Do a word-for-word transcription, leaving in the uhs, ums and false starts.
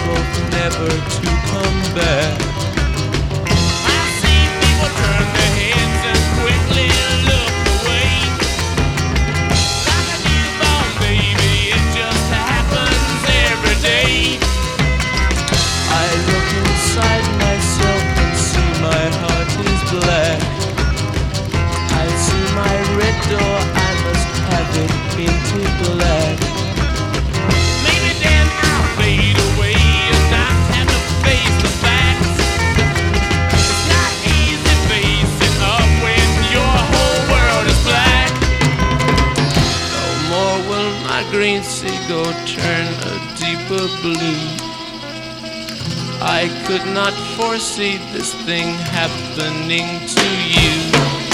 both never to come back. I see people turn their heads and quickly look away. Like a newborn baby, it just happens every day. I look inside myself and see my heart is black. I see my red door, I must have it painted black. Maybe then I'll fade away and not have to face the facts. It's not easy facing up when your whole world is black. No more will my green seagull turn a deeper blue. I could not foresee this thing happening to you.